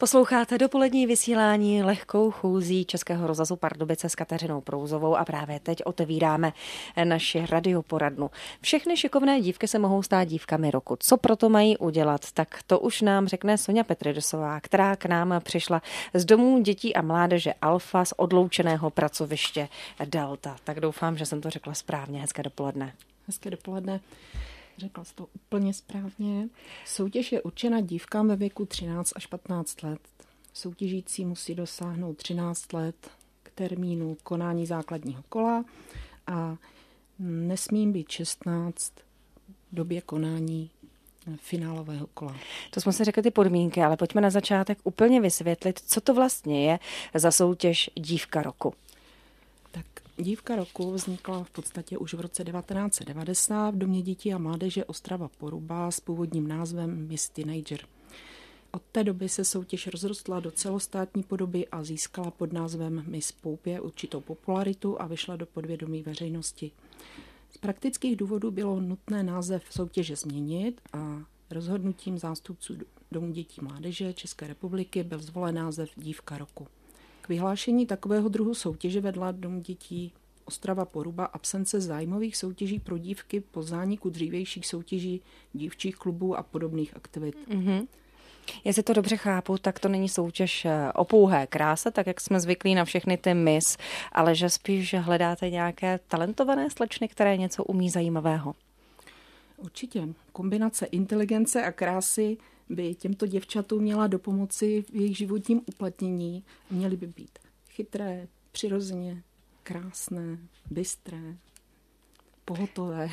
Posloucháte dopolední vysílání lehkou chůzí Českého rozhlasu Pardubice s Kateřinou Prouzovou a právě teď otevíráme naši radioporadnu. Všechny šikovné dívky se mohou stát dívkami roku. Co proto mají udělat? Tak to už nám řekne Soňa Petridosová, která k nám přišla z domů dětí a mládeže Alfa z odloučeného pracoviště Delta. Tak doufám, že jsem to řekla správně. Hezké dopoledne. Hezké dopoledne. Řekla jsi to úplně správně. Soutěž je určena dívkám ve věku 13 až 15 let. Soutěžící musí dosáhnout 13 let k termínu konání základního kola a nesmí být 16 v době konání finálového kola. To jsme si řekli ty podmínky, ale pojďme na začátek úplně vysvětlit, co to vlastně je za soutěž Dívka roku. Tak Dívka roku vznikla v podstatě už v roce 1990 v Domě dětí a mládeže Ostrava Poruba s původním názvem Miss Teenager. Od té doby se soutěž rozrostla do celostátní podoby a získala pod názvem Miss Poupě určitou popularitu a vyšla do podvědomí veřejnosti. Z praktických důvodů bylo nutné název soutěže změnit a rozhodnutím zástupců Domu dětí a mládeže České republiky byl zvolen název Dívka roku. K vyhlášení takového druhu soutěže vedla Dom dětí Ostrava Poruba absence zájmových soutěží pro dívky po zániku dřívějších soutěží dívčích klubů a podobných aktivit. Mm-hmm. Jestli to dobře chápu, tak to není soutěž o pouhé kráse, tak jak jsme zvyklí na všechny ty Miss, ale že spíš hledáte nějaké talentované slečny, které něco umí zajímavého. Určitě. Kombinace inteligence a krásy by těmto děvčatům měla dopomoci v jejich životním uplatnění. Měly by být chytré, přirozeně krásné, bystré, pohotové.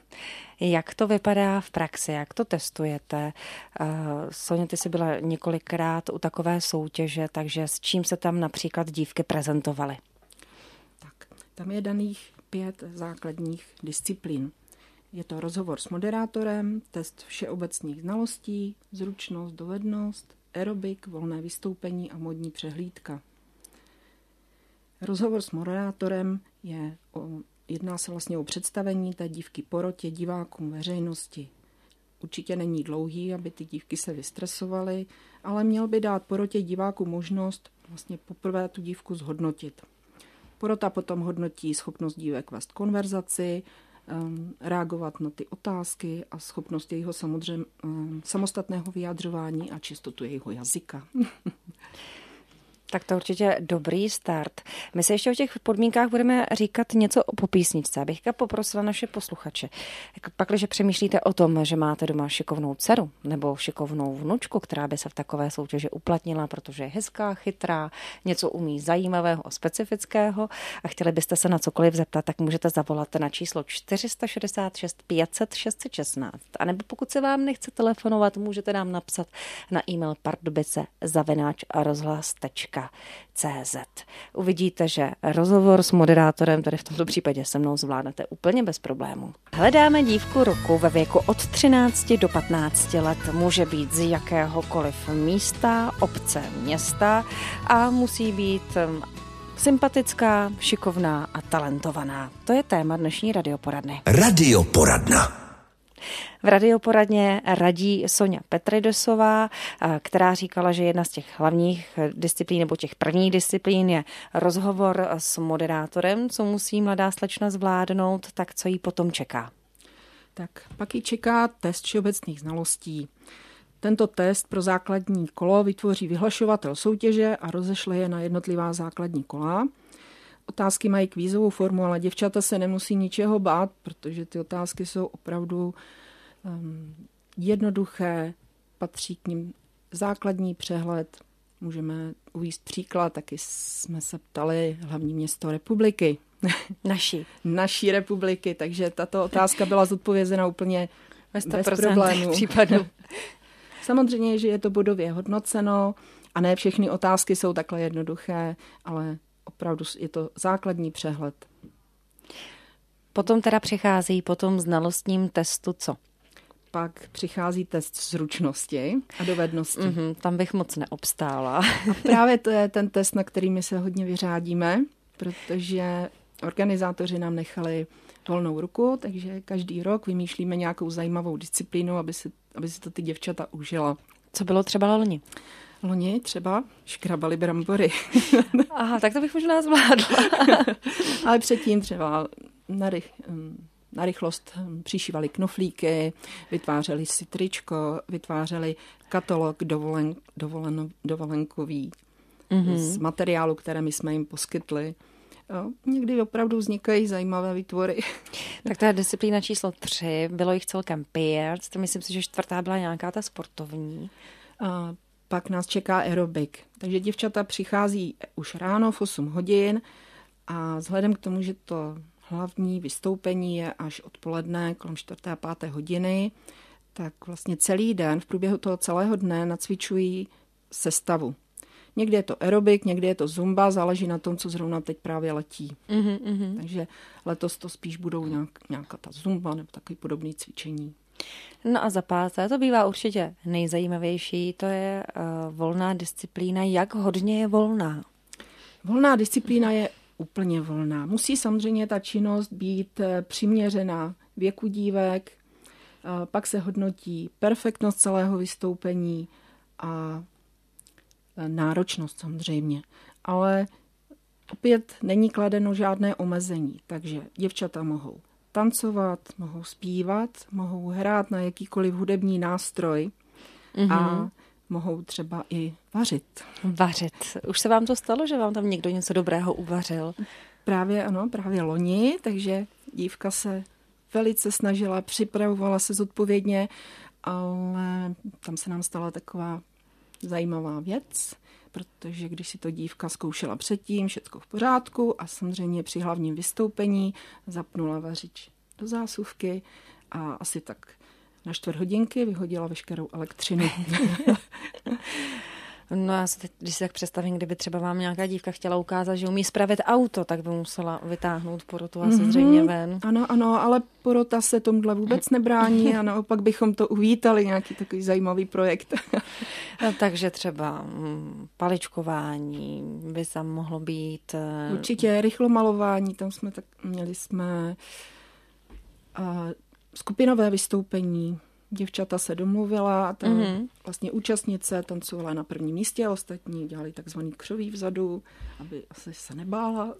Jak to vypadá v praxi, jak to testujete? Soně, ty jsi byla několikrát u takové soutěže, takže s čím se tam například dívky prezentovaly? Tak, tam je daných 5 základních disciplín. Je to rozhovor s moderátorem, test všeobecných znalostí, zručnost, dovednost, aerobik, volné vystoupení a modní přehlídka. Rozhovor s moderátorem jedná se vlastně o představení té dívky porotě, divákům, veřejnosti. Určitě není dlouhý, aby ty dívky se vystresovaly, ale měl by dát porotě divákům možnost vlastně poprvé tu dívku zhodnotit. Porota potom hodnotí schopnost dívek vést konverzaci, reagovat na ty otázky a schopnost jejího samostatného vyjadřování a čistotu jejího jazyka. Tak to určitě dobrý start. My se ještě o těch podmínkách budeme říkat něco po písničce. Abych poprosila naše posluchače. Pakliže přemýšlíte o tom, že máte doma šikovnou dceru nebo šikovnou vnučku, která by se v takové soutěži uplatnila, protože je hezká, chytrá, něco umí zajímavého a specifického a chtěli byste se na cokoliv zeptat, tak můžete zavolat na číslo 466 500 616. A nebo pokud se vám nechce telefonovat, můžete nám napsat na e-mail pardubice@rozhlas.cz. Uvidíte, že rozhovor s moderátorem, tady v tomto případě se mnou, zvládnete úplně bez problémů. Hledáme dívku roku ve věku od 13 do 15 let. Může být z jakéhokoliv místa, obce, města a musí být sympatická, šikovná a talentovaná. To je téma dnešní radioporadny. Radioporadna. V radioporadně radí Soňa Petridosová, která říkala, že jedna z těch hlavních disciplín nebo těch prvních disciplín je rozhovor s moderátorem, co musí mladá slečna zvládnout, tak co jí potom čeká? Tak pak ji čeká test všeobecných znalostí. Tento test pro základní kolo vytvoří vyhlašovatel soutěže a rozešle je na jednotlivá základní kola. Otázky mají kvízovou formu, ale děvčata se nemusí ničeho bát, protože ty otázky jsou opravdu jednoduché, patří k nim základní přehled. Můžeme uvést příklad, taky jsme se ptali hlavní město republiky. Naší republiky, takže tato otázka byla zodpovězena úplně bez problémů. Samozřejmě, že je to bodově hodnoceno a ne všechny otázky jsou takhle jednoduché, ale opravdu je to základní přehled. Potom teda přichází po tom znalostním testu co? Pak přichází test zručnosti a dovednosti. Tam bych moc neobstála. A právě to je ten test, na který my se hodně vyřádíme, protože organizátoři nám nechali volnou ruku, takže každý rok vymýšlíme nějakou zajímavou disciplínu, aby si to ty děvčata užila. Co bylo třeba loni? Loni třeba škrabali brambory. Aha, tak to bych možná zvládla. Ale předtím třeba na rychlost přišívali knoflíky, vytvářeli si tričko, vytvářeli katalog dovolenkový z materiálu, které my jsme jim poskytli. Jo, někdy opravdu vznikají zajímavé výtvory. Tak to je disciplína číslo 3, bylo jich celkem 5, myslím si, že 4. byla nějaká ta sportovní. A pak nás čeká aerobik. Takže děvčata přichází už ráno v 8 hodin a vzhledem k tomu, že to hlavní vystoupení je až odpoledne kolem 4. a 5. hodiny, tak vlastně celý den, v průběhu toho celého dne nacvičují sestavu. Někdy je to aerobik, někdy je to zumba, záleží na tom, co zrovna teď právě letí. Takže letos to spíš budou nějaká ta zumba nebo takový podobný cvičení. No a za 5. to bývá určitě nejzajímavější, to je volná disciplína. Jak hodně je volná? Volná disciplína je úplně volná. Musí samozřejmě ta činnost být přiměřená věku dívek, pak se hodnotí perfektnost celého vystoupení a náročnost samozřejmě. Ale opět není kladeno žádné omezení, takže děvčata mohou tancovat, mohou zpívat, mohou hrát na jakýkoliv hudební nástroj a mohou třeba i vařit. Vařit. Už se vám to stalo, že vám tam někdo něco dobrého uvařil? Právě loni, takže dívka se velice snažila, připravovala se zodpovědně, ale tam se nám stala taková zajímavá věc, protože když si to dívka zkoušela předtím, všechno v pořádku a samozřejmě při hlavním vystoupení zapnula vařič do zásuvky a asi tak na 4 hodinky vyhodila veškerou elektřinu. No já si teď, když si tak představím, kdyby třeba vám nějaká dívka chtěla ukázat, že umí spravit auto, tak by musela vytáhnout porotu asi zřejmě ven. Ano, ale porota se tomuhle vůbec nebrání a naopak bychom to uvítali, nějaký takový zajímavý projekt. No, takže třeba paličkování by tam mohlo být. Určitě rychlomalování, tam měli jsme skupinové vystoupení. Děvčata se domluvila, vlastně účastnice tancovala na prvním místě a ostatní dělali takzvaný křoví vzadu, aby asi se nebála.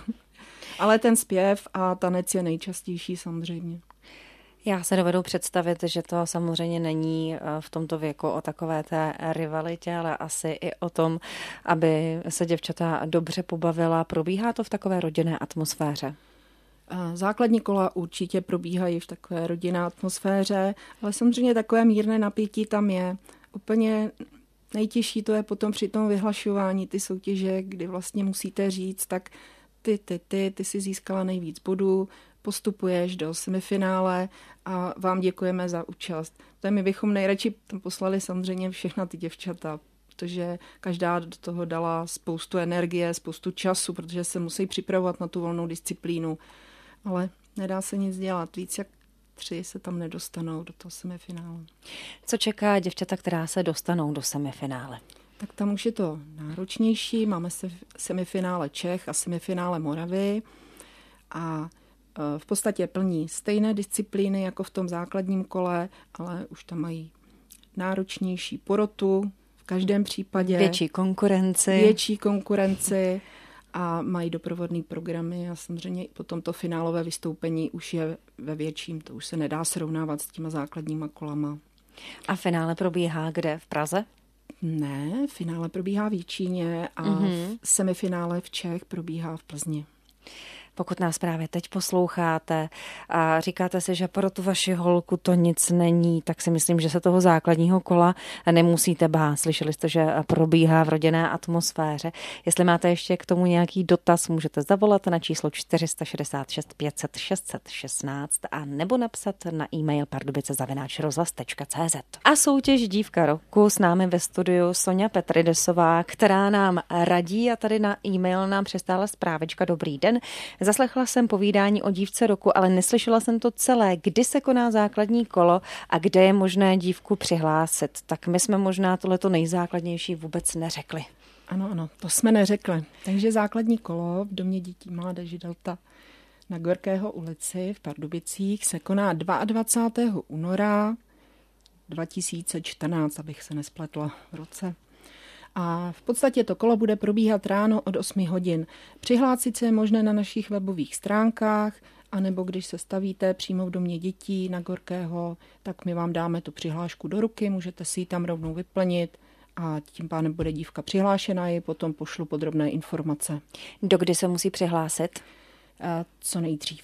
Ale ten zpěv a tanec je nejčastější samozřejmě. Já se dovedu představit, že to samozřejmě není v tomto věku o takové té rivalitě, ale asi i o tom, aby se děvčata dobře pobavila. Probíhá to v takové rodinné atmosféře? Základní kola určitě probíhají v takové rodinné atmosféře, ale samozřejmě takové mírné napětí tam je. Úplně nejtěžší to je potom při tom vyhlašování ty soutěže, kdy vlastně musíte říct, tak ty si získala nejvíc bodů, postupuješ do semifinále a vám děkujeme za účast. To my bychom nejradši tam poslali samozřejmě všechna ty děvčata, protože každá do toho dala spoustu energie, spoustu času, protože se musí připravovat na tu volnou disciplínu. Ale nedá se nic dělat. Víc jak 3 se tam nedostanou do toho semifinále. Co čeká děvčata, která se dostanou do semifinále? Tak tam už je to náročnější. Máme semifinále Čech a semifinále Moravy. A v podstatě plní stejné disciplíny jako v tom základním kole, ale už tam mají náročnější porotu v každém případě. Větší konkurenci a mají doprovodný programy a samozřejmě potom to finálové vystoupení už je ve větším, to už se nedá srovnávat s těma základníma kolama. A finále probíhá kde? V Praze? Ne, finále probíhá v Jičíně a semifinále v Čech probíhá v Plzni. Pokud nás právě teď posloucháte a říkáte si, že pro tu vaši holku to nic není, tak si myslím, že se toho základního kola nemusíte bát. Slyšeli jste, že probíhá v rodinné atmosféře. Jestli máte ještě k tomu nějaký dotaz, můžete zavolat na číslo 466 500 616 a nebo napsat na e-mail pardubice@rozhlas.cz. A soutěž Dívka roku s námi ve studiu Soňa Petridesová, která nám radí a tady na e-mail nám přistála zprávička. Dobrý den. Zaslechla jsem povídání o dívce roku, ale neslyšela jsem to celé. Kdy se koná základní kolo a kde je možné dívku přihlásit? Tak my jsme možná tohleto nejzákladnější vůbec neřekli. Ano, to jsme neřekli. Takže základní kolo v Domě dětí mládeže Delta na Gorkého ulici v Pardubicích se koná 22. února 2014, abych se nespletla v roce. A v podstatě to kolo bude probíhat ráno od 8 hodin. Přihlásit se je možné na našich webových stránkách, anebo když se stavíte přímo v domě dětí na Gorkého, tak my vám dáme tu přihlášku do ruky, můžete si ji tam rovnou vyplnit a tím pádem bude dívka přihlášená, ji potom pošlu podrobné informace. Dokdy se musí přihlásit? Co nejdřív.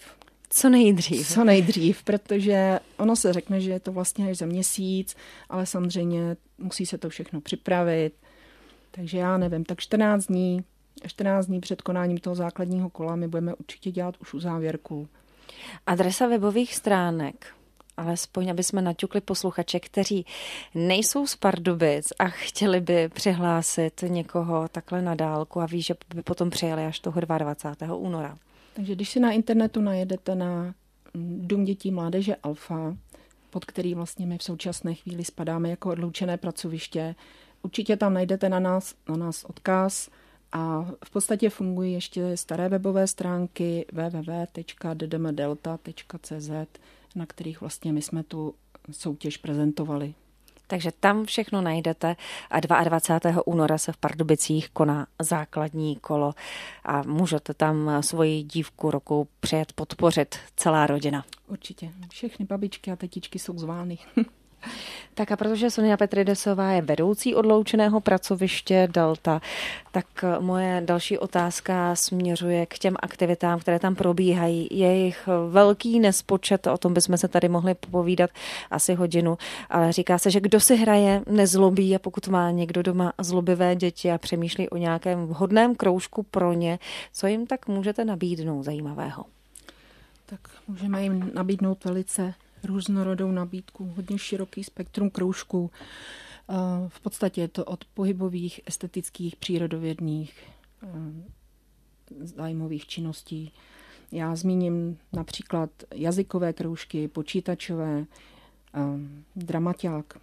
Co nejdřív, protože ono se řekne, že je to vlastně až za měsíc, ale samozřejmě musí se to všechno připravit. Takže já nevím, tak 14 dní před konáním toho základního kola my budeme určitě dělat už uzávěrku. Adresa webových stránek, alespoň aby jsme naťukli posluchače, kteří nejsou z Pardubic a chtěli by přihlásit někoho takhle na dálku a ví, že by potom přijeli až toho 22. února. Takže když si na internetu najedete na Dům dětí mládeže Alfa, pod který vlastně my v současné chvíli spadáme jako odloučené pracoviště, určitě tam najdete na nás odkaz a v podstatě fungují ještě staré webové stránky www.ddmdelta.cz, na kterých vlastně my jsme tu soutěž prezentovali. Takže tam všechno najdete a 22. února se v Pardubicích koná základní kolo a můžete tam svoji dívku roku přijet podpořit celá rodina. Určitě. Všechny babičky a tetičky jsou zvány. Tak a protože Sonia Petridesová je vedoucí odloučeného pracoviště Delta, tak moje další otázka směřuje k těm aktivitám, které tam probíhají. Je jich velký nespočet, o tom bychom se tady mohli povídat asi hodinu, ale říká se, že kdo si hraje, nezlobí a pokud má někdo doma zlobivé děti a přemýšlí o nějakém vhodném kroužku pro ně, co jim tak můžete nabídnout zajímavého? Tak můžeme jim nabídnout velice různorodou nabídku, hodně široký spektrum kroužků. V podstatě je to od pohybových, estetických, přírodovědných, zájmových činností. Já zmíním například jazykové kroužky, počítačové, dramaťák.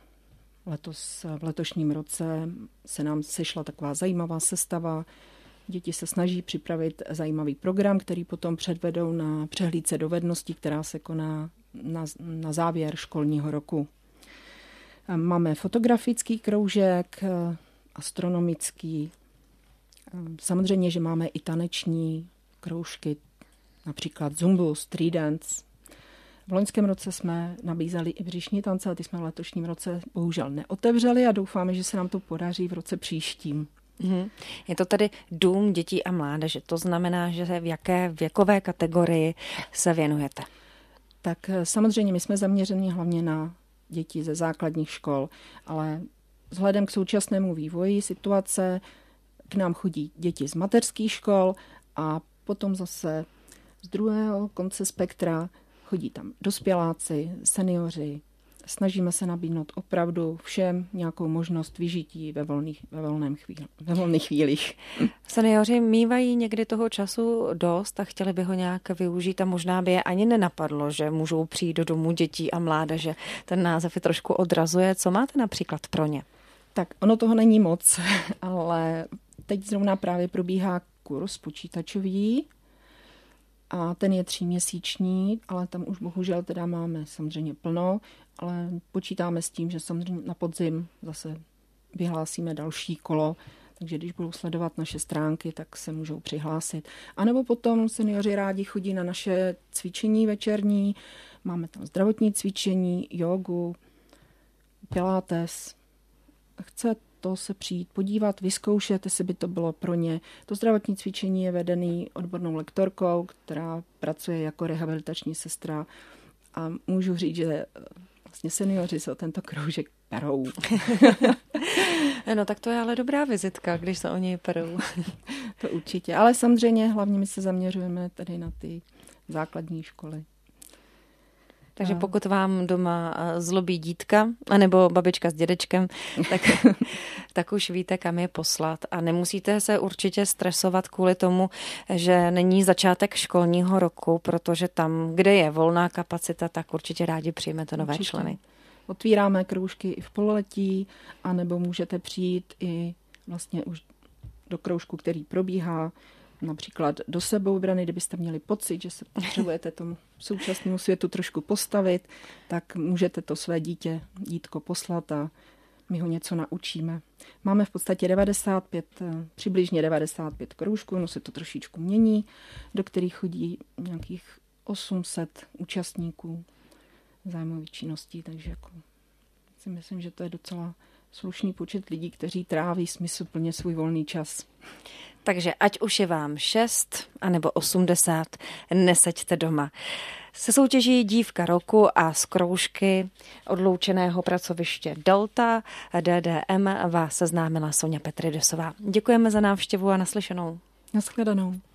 V letošním roce se nám sešla taková zajímavá sestava. Děti se snaží připravit zajímavý program, který potom předvedou na přehlídce dovedností, která se koná na závěr školního roku. Máme fotografický kroužek, astronomický. Samozřejmě, že máme i taneční kroužky, například zumbu, street dance. V loňském roce jsme nabízeli i břišní tance, ale ty jsme v letošním roce bohužel neotevřeli a doufáme, že se nám to podaří v roce příštím. Je to tedy Dům dětí a mládeže. To znamená, že v jaké věkové kategorii se věnujete? Tak samozřejmě my jsme zaměřeni hlavně na děti ze základních škol, ale vzhledem k současnému vývoji situace k nám chodí děti z mateřských škol a potom zase z druhého konce spektra chodí tam dospěláci, seniori. Snažíme se nabídnout opravdu všem nějakou možnost vyžití ve volných chvílích. Seniori mívají někdy toho času dost a chtěli by ho nějak využít a možná by je ani nenapadlo, že můžou přijít do domu dětí a mládeže. Ten název je trošku odrazuje. Co máte například pro ně? Tak ono toho není moc, ale teď zrovna právě probíhá kurz počítačový a ten je 3měsíční, ale tam už bohužel teda máme samozřejmě plno, ale počítáme s tím, že samozřejmě na podzim zase vyhlásíme další kolo, takže když budou sledovat naše stránky, tak se můžou přihlásit. A nebo potom seniori rádi chodí na naše cvičení večerní, máme tam zdravotní cvičení, jogu, pilates. Chce to se přijít podívat, vyzkoušet, jestli by to bylo pro ně. To zdravotní cvičení je vedený odbornou lektorkou, která pracuje jako rehabilitační sestra a můžu říct, že vlastně seniori se o tento kroužek perou. No tak to je ale dobrá vizitka, když se o něj perou. To určitě, ale samozřejmě hlavně my se zaměřujeme tady na ty základní školy. Takže pokud vám doma zlobí dítka, anebo babička s dědečkem, tak už víte, kam je poslat. A nemusíte se určitě stresovat kvůli tomu, že není začátek školního roku, protože tam, kde je volná kapacita, tak určitě rádi přijmete nové členy. Otvíráme kroužky i v pololetí, anebo můžete přijít i vlastně už do kroužku, který probíhá, například do sebeobrany, kdybyste měli pocit, že se potřebujete tomu současnému světu trošku postavit, tak můžete to své dítko poslat a my ho něco naučíme. Máme v podstatě přibližně 95 kroužků, no se to trošičku mění, do kterých chodí nějakých 800 účastníků zájmových činností, takže jako si myslím, že to je docela slušný počet lidí, kteří tráví smysluplně svůj volný čas. Takže ať už je vám 6 anebo 80, neseďte doma. Se soutěží Dívka roku a z kroužky odloučeného pracoviště Delta DDM vás seznámila Soňa Petridesová. Děkujeme za návštěvu a naslyšenou. Naschledanou.